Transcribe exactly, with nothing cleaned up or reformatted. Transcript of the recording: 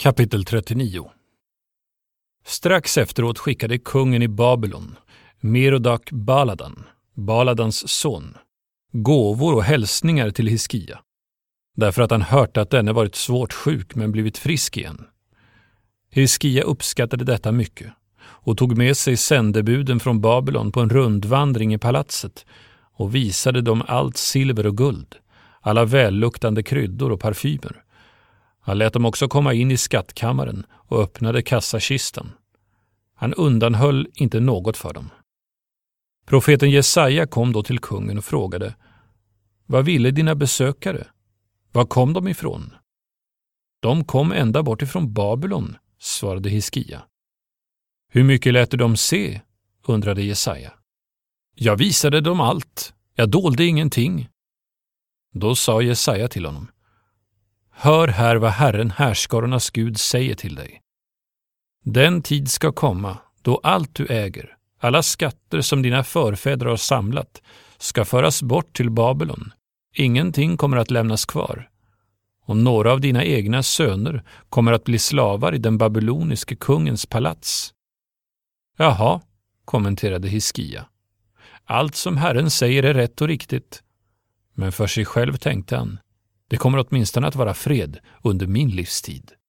Kapitel trettionio. Strax efteråt skickade kungen i Babylon, Merodak Baladan, Baladans son, gåvor och hälsningar till Hiskia, därför att han hört att denne varit svårt sjuk men blivit frisk igen. Hiskia uppskattade detta mycket och tog med sig sändebuden från Babylon på en rundvandring i palatset och visade dem allt silver och guld, alla välluktande kryddor och parfymer. Han lät dem också komma in i skattkammaren och öppnade kassakistan. Han undanhöll inte något för dem. Profeten Jesaja kom då till kungen och frågade: Vad ville dina besökare? Var kom de ifrån? De kom ända bort ifrån Babylon, svarade Hiskia. Hur mycket lät du dem se? Undrade Jesaja. Jag visade dem allt. Jag dolde ingenting. Då sa Jesaja till honom: Hör här vad Herren, härskarornas Gud, säger till dig. Den tid ska komma då allt du äger, alla skatter som dina förfäder har samlat, ska föras bort till Babylon. Ingenting kommer att lämnas kvar. Och några av dina egna söner kommer att bli slavar i den babyloniske kungens palats. Jaha, kommenterade Hiskia. Allt som Herren säger är rätt och riktigt. Men för sig själv tänkte han: det kommer åtminstone att vara fred under min livstid.